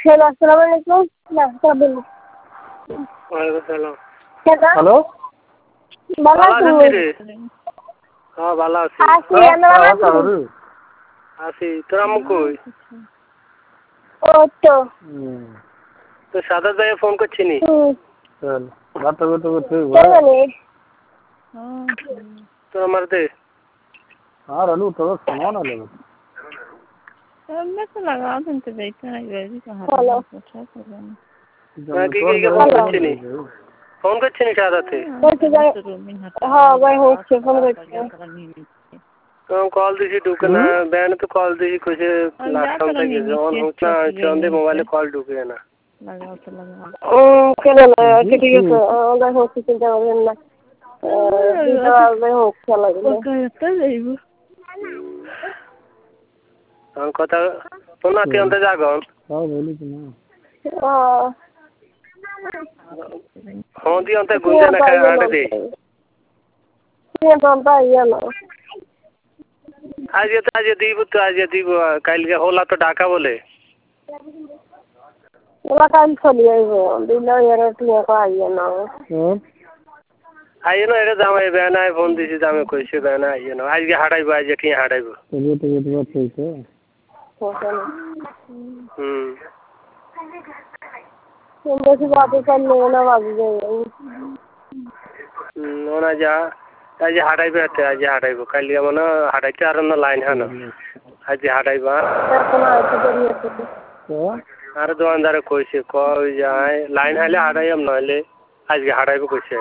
hello আসসালামু আলাইকুম না বলুন ওয়ালাইকুম সালাম হ্যালো ভালো আছেন হ্যাঁ ভালো আছি আছি তোরা মুখ কই ও তো তো সাদা ভাই ফোন করছিনি বাতা বাতা করতে তোরা মারতে আর আলু তো সামান আলু मैं तो लगा देते बैठे नहीं बैठी कहाँ ফোন করছিনি সাদাতে হ্যাঁ ভাই হচ্ছে ফোন করছে कॉल दिसी ढूके ना बहन तो कॉल दिसी कुछ लास्ट टाइम तक ऑन होता चंदे मोबाइल कॉल ढूके ना लगा तो लगा কেন না ঠিক আছে ভাই হচ্ছে চিন্তা করবেন না ভাই হচ্ছে লাগবে कहता नहीं वो हम कथा पुनः के अंदर जागन हां बोली ना हां दी अंदर गुंजा ना का आड़ दे ये बनता है ना आज दीब कल के होला तो ढाका बोले ওরা কাল চলে আইবো দিলে এর টিয়া কো আইয়া না आइए ना एरे दाम बहना है फोन दिसी दाम कैसे बहना आइए ना आज के हटाइबो आज के हटाइबो तो बात ठीक है बेसी बात करने ना बाजी जाए ओना जा आज हटाइबो आज हटाइबो कल के मना हटाइते आर ना लाइन है ना आज हटाइबो आर दुकानदार कैसे कोई जाए लाइन हाले हटाइम नहले आज के हटाइबो कैसे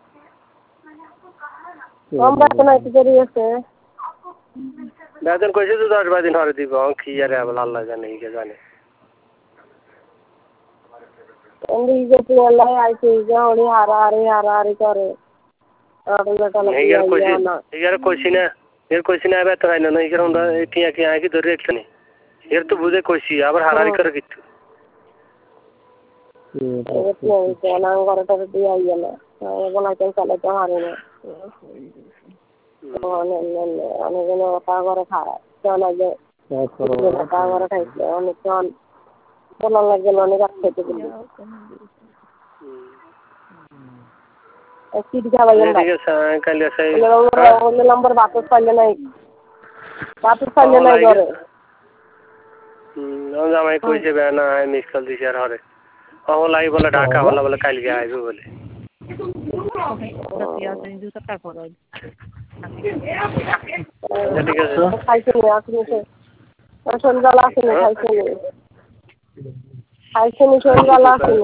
हम बात ना देरी আছে বেতন কইছে তো 10-12 দিন হরে দিব কি আরে আল্লাহ জানে কি জানে এন্ডি যে আল্লাহ আইছে যে ওরে হারারে করে আর বেটা লাগে यार कोसी ना बेतन आइना नहीं करंदा एटिया के आके धरे एकनी यार तो बुझे कोसी আবার হারারি করে কিচ্ছু এটা না ঘরটা দিয়ে আইয়া না বলা চাই চলে তো হারে না অনেক ওটা করে খায় চলে যে ওটা করে খাইছে অনেক চল বলা লাগে অনেক খেতে গেলে কি দিতে হবে ঠিক আছে কাল এসে ওই নম্বর বাপস পাইলে নাই করে জামাই কইছে বেনা আই মিস কল দিছে আর হরে ও লাই বলে ঢাকা বলে কাল গে আইবে বলে ঠিক আছে খাইছে আপনি সন্ধ্যাবেলা আসেন খাইছে সন্ধ্যাবেলা আসেন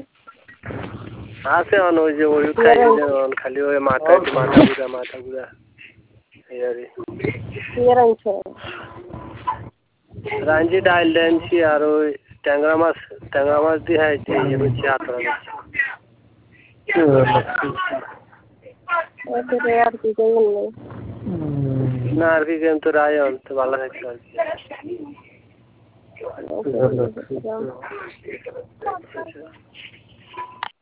আছে অন ওই যে ওই খালি ওই মাথা গুড়া ইয়ারে রাঞ্জি ডাইল ডেন্সি আর ওই ট্যাংরা মাছ দিয়ে হাইছে এই হচ্ছে আতরা আর কি করবেন না আর কি গেম তো রায়ন তো ভালো থাকছে আর কি